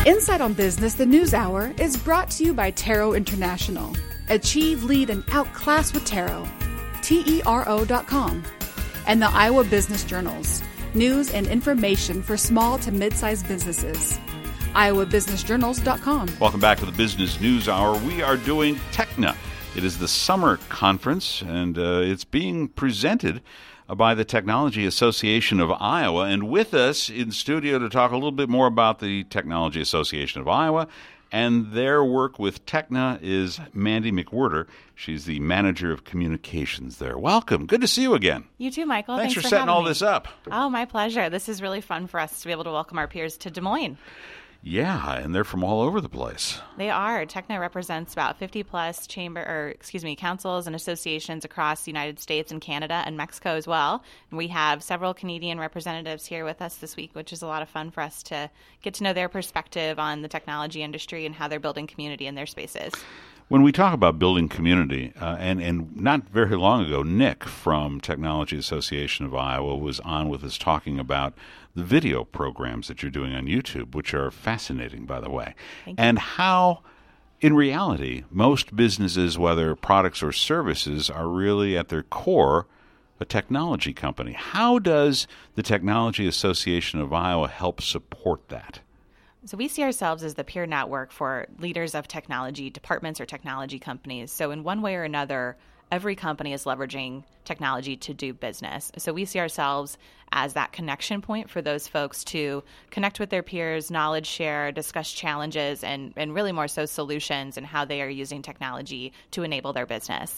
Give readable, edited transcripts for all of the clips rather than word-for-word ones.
Insight on Business, the News Hour, is brought to you by Tarot International. Achieve, lead, and outclass with Tarot. TERO.com. And the Iowa Business Journals. News and information for small to mid-sized businesses. IowaBusinessJournals.com. Welcome back to the Business News Hour. We are doing TECHNA. It is the summer conference, and it's being presented by the Technology Association of Iowa. And with us in studio to talk a little bit more about the Technology Association of Iowa and their work with TECHNA is Mandy McWhirter. She's the manager of communications there. Welcome. Good to see you again. You too, Michael. Thanks for setting all this up. Oh, my pleasure. This is really fun for us to be able to welcome our peers to Des Moines. Yeah, and they're from all over the place. They are. TECHNA represents about 50-plus councils and associations across the United States and Canada and Mexico as well. And we have several Canadian representatives here with us this week, which is a lot of fun for us to get to know their perspective on the technology industry and how they're building community in their spaces. When we talk about building community, and not very long ago, Nick from Technology Association of Iowa was on with us talking about the video programs that you're doing on YouTube, which are fascinating, by the way, and how, in reality, most businesses, whether products or services, are really at their core a technology company. How does the Technology Association of Iowa help support that? So we see ourselves as the peer network for leaders of technology departments or technology companies. So in one way or another, every company is leveraging technology to do business. So we see ourselves as that connection point for those folks to connect with their peers, knowledge share, discuss challenges, and really more so solutions and how they are using technology to enable their business.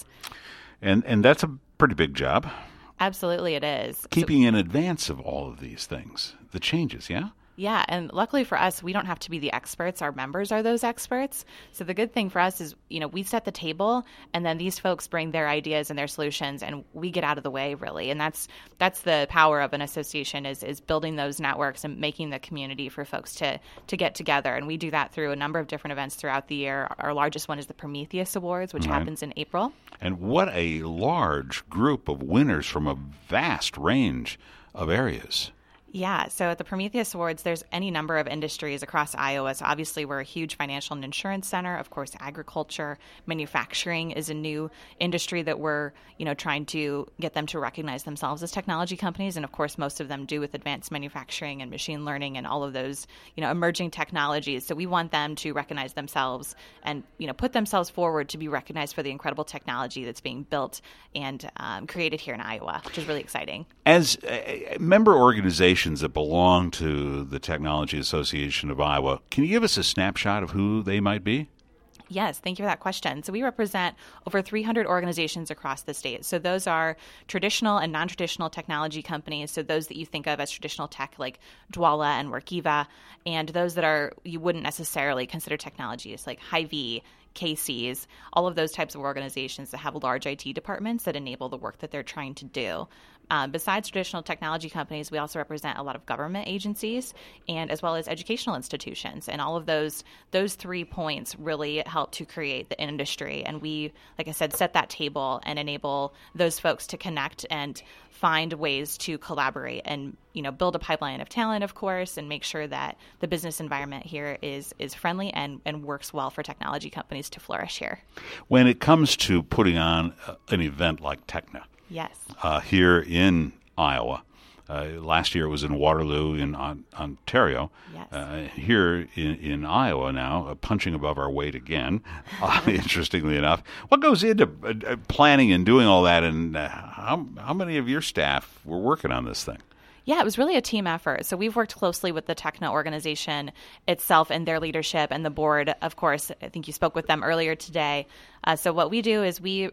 And that's a pretty big job. Absolutely it is. Keeping in advance of all of these things, the changes, yeah? Yeah, and luckily for us, we don't have to be the experts. Our members are those experts. So the good thing for us is, we set the table, and then these folks bring their ideas and their solutions, and we get out of the way, really. And that's the power of an association is building those networks and making the community for folks to get together. And we do that through a number of different events throughout the year. Our largest one is the Prometheus Awards, which happens in April. And what a large group of winners from a vast range of areas. Yeah, so at the Prometheus Awards, there's any number of industries across Iowa. So obviously, we're a huge financial and insurance center. Of course, agriculture, manufacturing is a new industry that we're, trying to get them to recognize themselves as technology companies. And of course, most of them do with advanced manufacturing and machine learning and all of those, emerging technologies. So we want them to recognize themselves and, put themselves forward to be recognized for the incredible technology that's being built and created here in Iowa, which is really exciting. As member organizations that belong to the Technology Association of Iowa, can you give us a snapshot of who they might be? Yes, thank you for that question. So we represent over 300 organizations across the state. So those are traditional and non-traditional technology companies. So those that you think of as traditional tech like Dwolla and Workiva, and those that you wouldn't necessarily consider technologies like Hy-Vee, Casey's, all of those types of organizations that have large IT departments that enable the work that they're trying to do. Besides traditional technology companies, we also represent a lot of government agencies and as well as educational institutions. And all of those 3 points really help to create the industry. And we, like I said, set that table and enable those folks to connect and find ways to collaborate and, build a pipeline of talent, of course, and make sure that the business environment here is friendly and works well for technology companies to flourish here. When it comes to putting on an event like TECHNA, yes, here in Iowa, last year it was in Waterloo in Ontario. Yes. Here in Iowa now, punching above our weight again, interestingly enough. What goes into planning and doing all that, and how many of your staff were working on this thing? Yeah, it was really a team effort. So we've worked closely with the TECHNA organization itself and their leadership and the board. Of course, I think you spoke with them earlier today. So what we do is we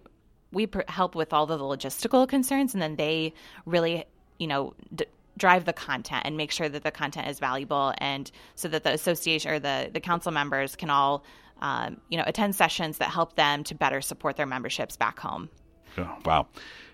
help with all the logistical concerns, and then they really, drive the content and make sure that the content is valuable, and so that the association or the council members can all, attend sessions that help them to better support their memberships back home. Oh, wow.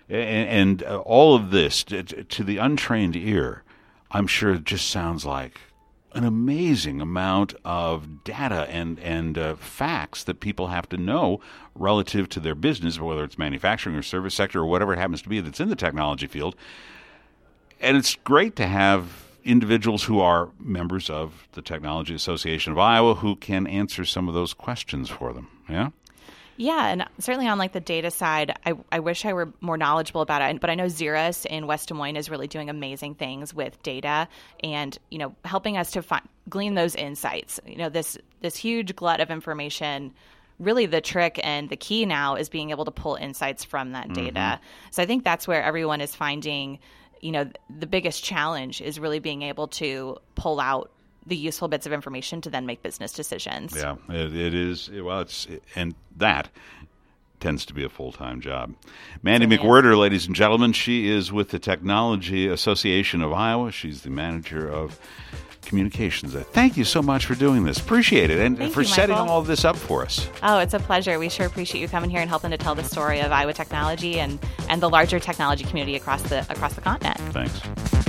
And all of this, to the untrained ear, I'm sure it just sounds like an amazing amount of data and facts that people have to know relative to their business, whether it's manufacturing or service sector or whatever it happens to be that's in the technology field. And it's great to have individuals who are members of the Technology Association of Iowa who can answer some of those questions for them. Yeah? Yeah, and certainly on like the data side, I wish I were more knowledgeable about it. But I know Xeris in West Des Moines is really doing amazing things with data and, helping us to glean those insights. This huge glut of information. Really, the trick and the key now is being able to pull insights from that data. So I think that's where everyone is finding, the biggest challenge is really being able to pull out the useful bits of information to then make business decisions. Yeah, it is. Well, and that tends to be a full-time job. Mandy McWhirter, ladies and gentlemen, she is with the Technology Association of Iowa. She's the manager of communications. Thank you so much for doing this. Appreciate it, and Thank for you, setting Michael. all of this up for us. Oh, it's a pleasure. We sure appreciate you coming here and helping to tell the story of Iowa technology and the larger technology community across the continent. Thanks.